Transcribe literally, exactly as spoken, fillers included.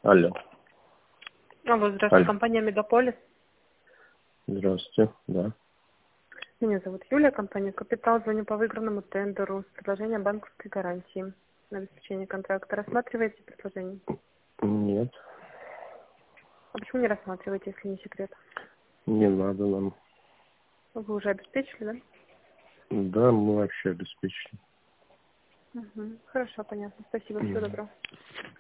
Алло. Алло, здравствуйте, Алло. компания Мегаполис. Здравствуйте, да. Меня зовут Юлия, компания Капитал. Звоню по выигранному тендеру с предложением банковской гарантии на обеспечение контракта. Рассматриваете предложение? Нет, А почему не рассматриваете, если не секрет? не надо нам. Вы уже обеспечили, Да, мы вообще обеспечены. да? Угу. Хорошо, понятно. Спасибо, всего Мгм. доброго.